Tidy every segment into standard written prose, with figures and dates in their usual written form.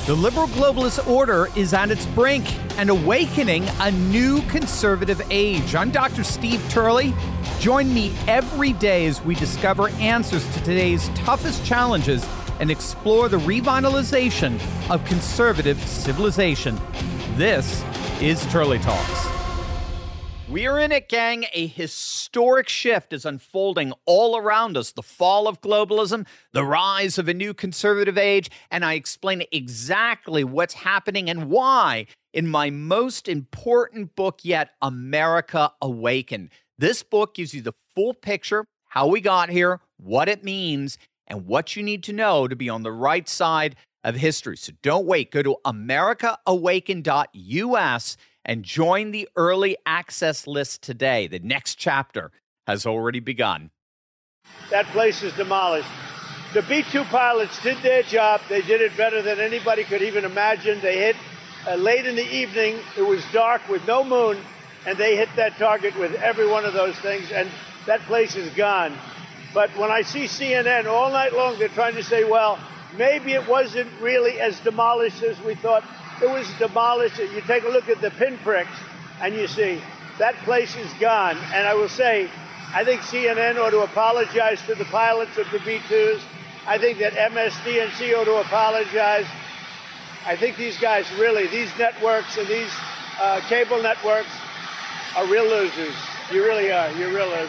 The liberal globalist order is at its brink and awakening a new conservative age. I'm Dr. Steve Turley. Join me every day as we discover answers to today's toughest challenges and explore the revitalization of conservative civilization. This is Turley Talks. We're in it, gang. A historic shift is unfolding all around us. The fall of globalism, the rise of a new conservative age, and I explain exactly what's happening and why in my most important book yet, America Awakened. This book gives you the full picture, how we got here, what it means, and what you need to know to be on the right side of history. So don't wait. Go to americaawakened.us and join the early access list today. The next chapter has already begun. That place is demolished. The B-2 pilots did their job. They did it better than anybody could even imagine. They hit late in the evening. It was dark with no moon, and they hit that target with every one of those things, and that place is gone. But when I see CNN all night long, they're trying to say, well, maybe it wasn't really as demolished as we thought. It was demolished. You take a look at the pinpricks, and you see that place is gone. And I will say, I think CNN ought to apologize to the pilots of the B-2s. I think that MSDNC ought to apologize. I think these guys really, these networks and these cable networks are real losers. You really are. You're real losers.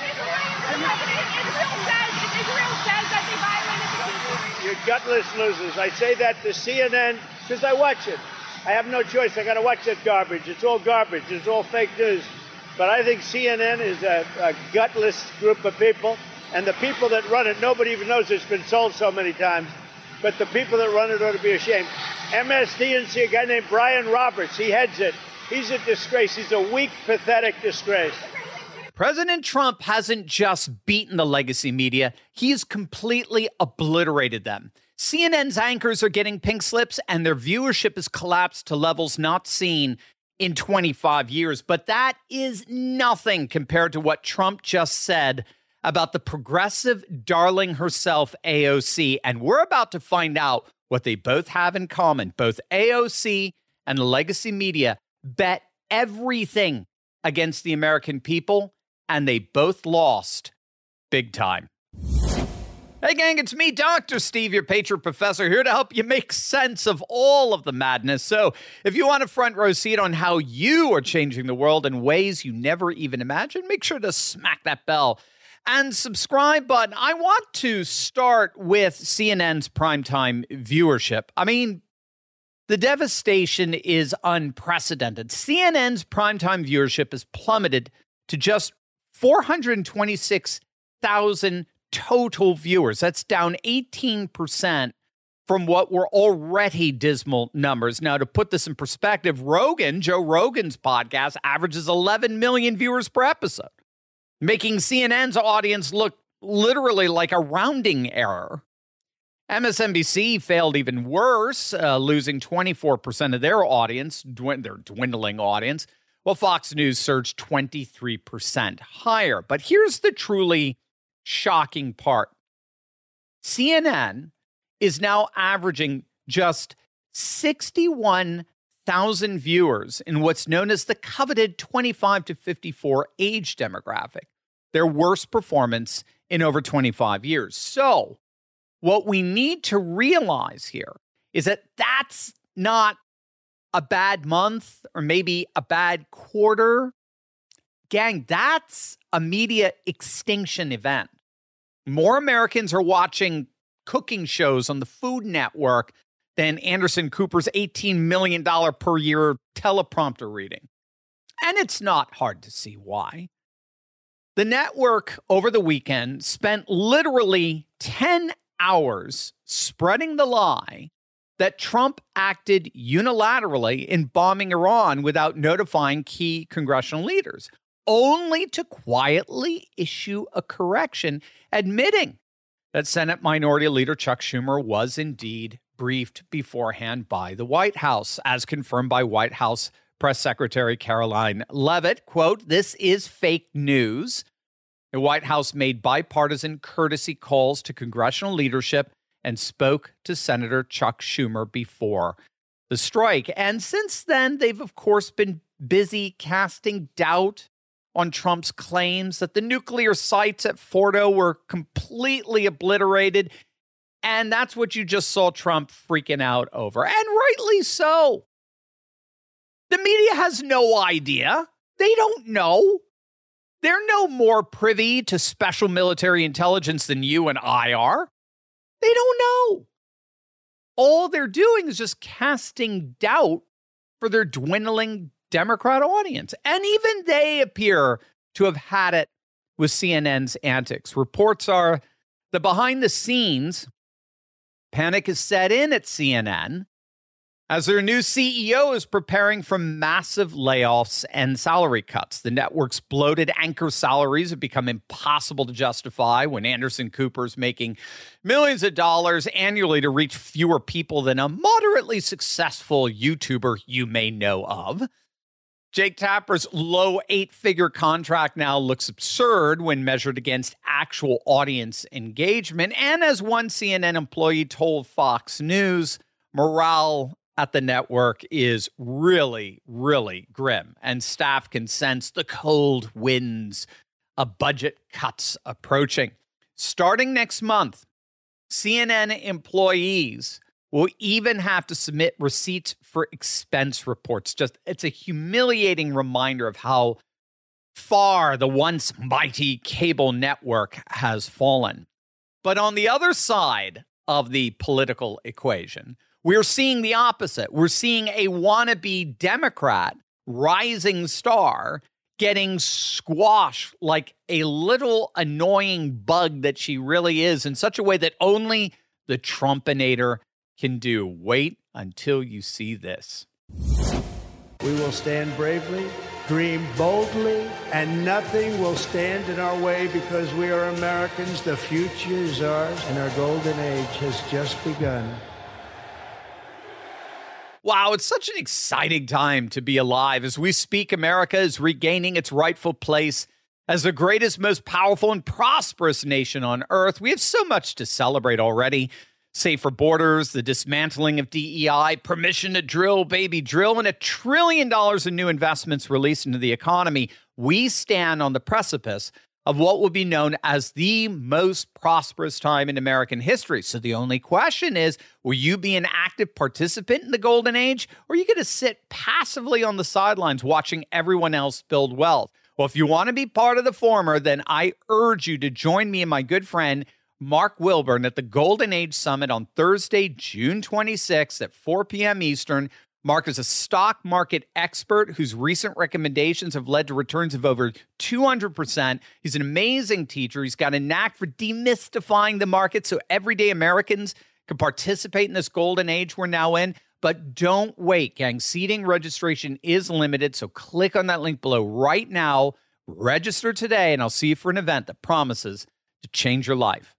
You're gutless losers. I say that to CNN because I watch it. I have no choice. I got to watch that garbage. It's all garbage. It's all fake news. But I think CNN is a gutless group of people. And the people that run it, nobody even knows it's been sold so many times. But the people that run it ought to be ashamed. MSDNC, a guy named Brian Roberts, he heads it. He's a disgrace. He's a weak, pathetic disgrace. President Trump hasn't just beaten the legacy media, he's completely obliterated them. CNN's anchors are getting pink slips and their viewership has collapsed to levels not seen in 25 years. But that is nothing compared to what Trump just said about the progressive darling herself, AOC. And we're about to find out what they both have in common. Both AOC and the legacy media bet everything against the American people, and they both lost big time. Hey, gang, it's me, Dr. Steve, your Patriot Professor, here to help you make sense of all of the madness. So if you want a front row seat on how you are changing the world in ways you never even imagined, make sure to smack that bell and subscribe button. I want to start with CNN's primetime viewership. I mean, the devastation is unprecedented. CNN's primetime viewership has plummeted to just 426,000 total viewers. That's down 18% from what were already dismal numbers. Now, to put this in perspective, Joe Rogan's podcast averages 11 million viewers per episode, making CNN's audience look literally like a rounding error. MSNBC failed even worse, losing 24% of their audience, their dwindling audience, while Fox News surged 23% higher. But here's the truly shocking part. CNN is now averaging just 61,000 viewers in what's known as the coveted 25 to 54 age demographic, their worst performance in over 25 years. So what we need to realize here is that that's not a bad month or maybe a bad quarter. Gang, that's a media extinction event. More Americans are watching cooking shows on the Food Network than Anderson Cooper's $18 million per year teleprompter reading. And it's not hard to see why. The network over the weekend spent literally 10 hours spreading the lie that Trump acted unilaterally in bombing Iran without notifying key congressional leaders, only to quietly issue a correction admitting that Senate Minority Leader Chuck Schumer was indeed briefed beforehand by the White House, as confirmed by White House Press Secretary Karoline Leavitt. Quote, "This is fake news." The White House made bipartisan courtesy calls to congressional leadership and spoke to Senator Chuck Schumer before the strike. And since then, they've, of course, been busy casting doubt on Trump's claims that the nuclear sites at Fordo were completely obliterated. And that's what you just saw Trump freaking out over. And rightly so. The media has no idea. They don't know. They're no more privy to special military intelligence than you and I are. They don't know. All they're doing is just casting doubt for their dwindling Democrat audience. And even they appear to have had it with CNN's antics. Reports are that behind the scenes, panic is set in at CNN as their new CEO is preparing for massive layoffs and salary cuts. The network's bloated anchor salaries have become impossible to justify when Anderson Cooper is making millions of dollars annually to reach fewer people than a moderately successful YouTuber you may know of. Jake Tapper's low 8-figure contract now looks absurd when measured against actual audience engagement. And as one CNN employee told Fox News, morale at the network is really, really grim, and staff can sense the cold winds of budget cuts approaching. Starting next month, CNN employees will even have to submit receipts for expense reports. It's a humiliating reminder of how far the once mighty cable network has fallen. But on the other side of the political equation, we're seeing the opposite. We're seeing a wannabe Democrat rising star getting squashed like a little annoying bug that she really is in such a way that only the Trumpinator can do. Wait until you see this. We will stand bravely, dream boldly, and nothing will stand in our way because we are Americans. The future is ours, and our golden age has just begun. Wow, it's such an exciting time to be alive. As we speak, America is regaining its rightful place as the greatest, most powerful, and prosperous nation on earth. We have so much to celebrate already. Safer borders, the dismantling of DEI, permission to drill, baby drill, and $1 trillion in new investments released into the economy. We stand on the precipice of what will be known as the most prosperous time in American history. So the only question is, will you be an active participant in the golden age, or are you going to sit passively on the sidelines watching everyone else build wealth? Well, if you want to be part of the former, then I urge you to join me and my good friend Mark Wilburn at the Golden Age Summit on Thursday, June 26th at 4 p.m. Eastern. Mark is a stock market expert whose recent recommendations have led to returns of over 200%. He's an amazing teacher. He's got a knack for demystifying the market so everyday Americans can participate in this golden age we're now in. But don't wait, gang. Seating registration is limited, so click on that link below right now. Register today, and I'll see you for an event that promises to change your life.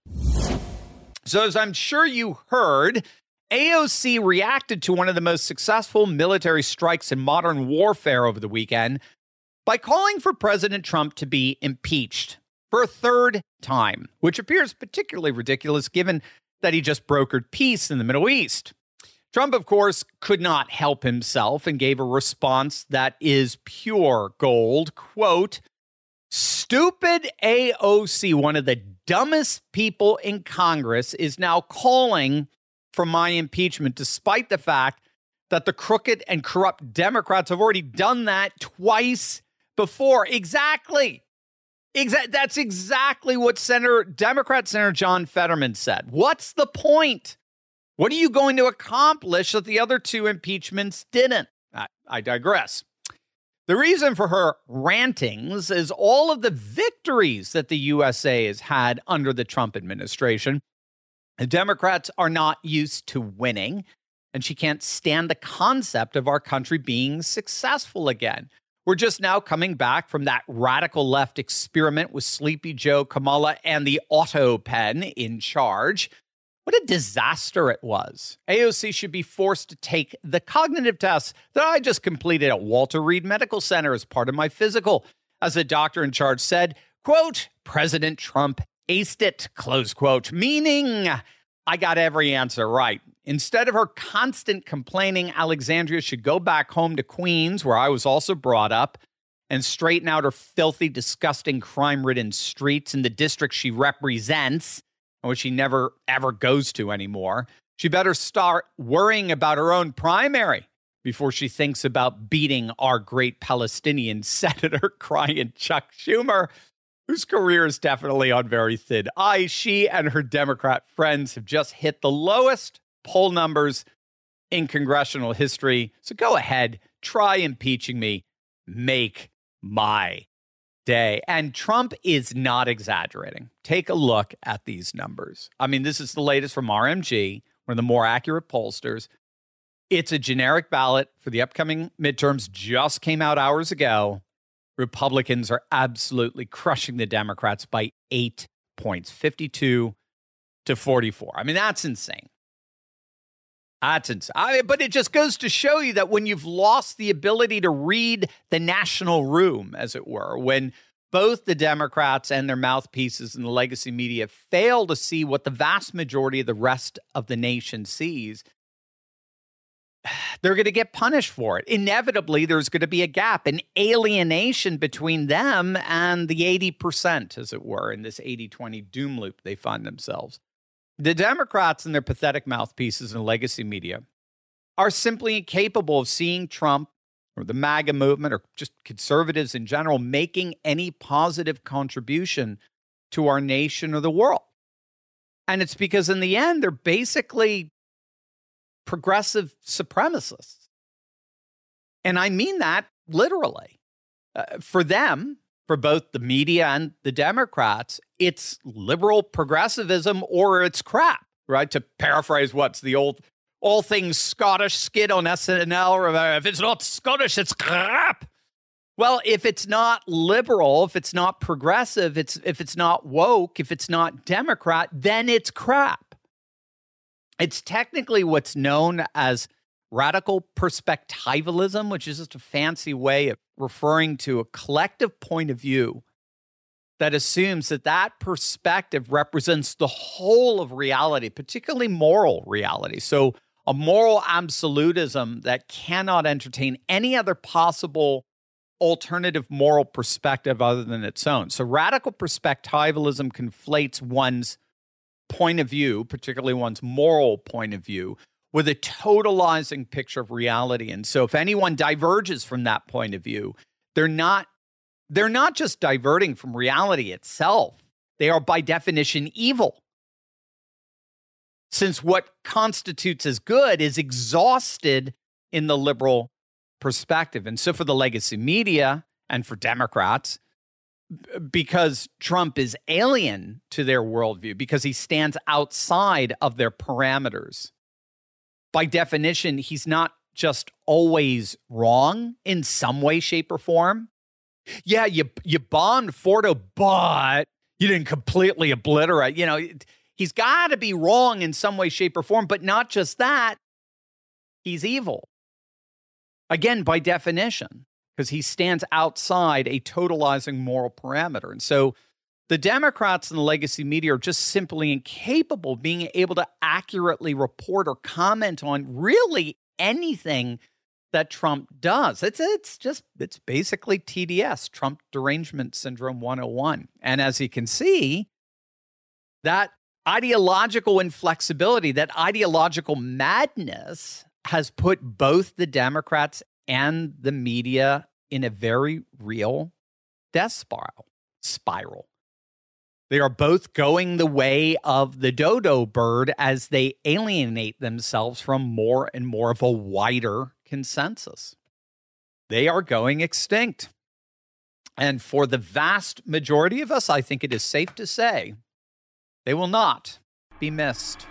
So as I'm sure you heard, AOC reacted to one of the most successful military strikes in modern warfare over the weekend by calling for President Trump to be impeached for a third time, which appears particularly ridiculous given that he just brokered peace in the Middle East. Trump, of course, could not help himself and gave a response that is pure gold. Quote, "Stupid AOC, one of the dumbest people in Congress, is now calling for my impeachment, despite the fact that the crooked and corrupt Democrats have already done that twice before." Exactly. That's exactly what Democrat Senator John Fetterman said. What's the point? What are you going to accomplish that the other two impeachments didn't? I digress. The reason for her rantings is all of the victories that the USA has had under the Trump administration. The Democrats are not used to winning, and she can't stand the concept of our country being successful again. We're just now coming back from that radical left experiment with Sleepy Joe, Kamala, and the auto pen in charge. What a disaster it was. AOC should be forced to take the cognitive tests that I just completed at Walter Reed Medical Center as part of my physical. As the doctor in charge said, quote, "President Trump aced it," close quote, meaning I got every answer right. Instead of her constant complaining, Alexandria should go back home to Queens, where I was also brought up, and straighten out her filthy, disgusting, crime-ridden streets in the district she represents, and which she never, ever goes to anymore. She better start worrying about her own primary before she thinks about beating our great Palestinian senator, crying Chuck Schumer, whose career is definitely on very thin ice. She and her Democrat friends have just hit the lowest poll numbers in congressional history. So go ahead, try impeaching me. Make my day. And Trump is not exaggerating. Take a look at these numbers. I mean, this is the latest from RMG, one of the more accurate pollsters. It's a generic ballot for the upcoming midterms, just came out hours ago. Republicans are absolutely crushing the Democrats by 8 points, 52 to 44. I mean, that's insane. That's insane. But it just goes to show you that when you've lost the ability to read the national room, as it were, when both the Democrats and their mouthpieces in the legacy media fail to see what the vast majority of the rest of the nation sees, they're going to get punished for it. Inevitably, there's going to be a gap, an alienation between them and the 80%, as it were, in this 80-20 doom loop they find themselves. The Democrats and their pathetic mouthpieces in legacy media are simply incapable of seeing Trump or the MAGA movement or just conservatives in general making any positive contribution to our nation or the world. And it's because in the end, they're basically progressive supremacists. And I mean that literally. For them, for both the media and the Democrats, it's liberal progressivism or it's crap, right? To paraphrase what's the old all things Scottish skit on SNL, if it's not Scottish, it's crap. Well, if it's not liberal, if it's not progressive, if it's not woke, if it's not Democrat, then it's crap. It's technically what's known as radical perspectivalism, which is just a fancy way of referring to a collective point of view that assumes that that perspective represents the whole of reality, particularly moral reality. So a moral absolutism that cannot entertain any other possible alternative moral perspective other than its own. So radical perspectivalism conflates one's point of view, particularly one's moral point of view, with a totalizing picture of reality. And so if anyone diverges from that point of view, they're not just diverting from reality itself. They are by definition evil. Since what constitutes as good is exhausted in the liberal perspective. And so for the legacy media and for Democrats, because Trump is alien to their worldview, because he stands outside of their parameters, by definition, he's not just always wrong in some way, shape, or form. Yeah, you bombed Fordo, but you didn't completely obliterate. You know, he's got to be wrong in some way, shape, or form, but not just that. He's evil. Again, by definition, because he stands outside a totalizing moral parameter. And so the Democrats and the legacy media are just simply incapable of being able to accurately report or comment on really anything that Trump does. It's basically TDS, Trump Derangement Syndrome 101. And as you can see, that ideological inflexibility, that ideological madness has put both the Democrats and the media in a very real death spiral. They are both going the way of the dodo bird as they alienate themselves from more and more of a wider consensus. They are going extinct. And for the vast majority of us, I think it is safe to say they will not be missed.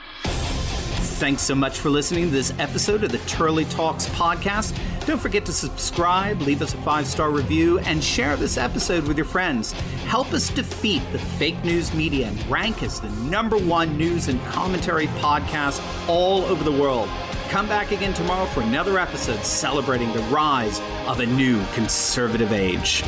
Thanks so much for listening to this episode of the Turley Talks podcast. Don't forget to subscribe, leave us a 5-star review, and share this episode with your friends. Help us defeat the fake news media and rank as the #1 news and commentary podcast all over the world. Come back again tomorrow for another episode celebrating the rise of a new conservative age.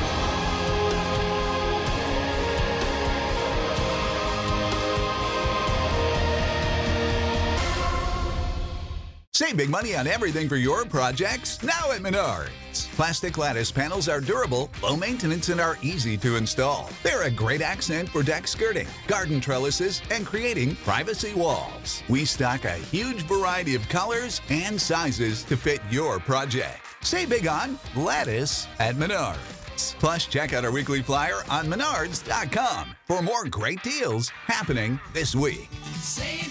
Save big money on everything for your projects now at Menards. Plastic lattice panels are durable, low maintenance, and are easy to install. They're a great accent for deck skirting, garden trellises, and creating privacy walls. We stock a huge variety of colors and sizes to fit your project. Save big on lattice at Menards. Plus, check out our weekly flyer on menards.com for more great deals happening this week. Save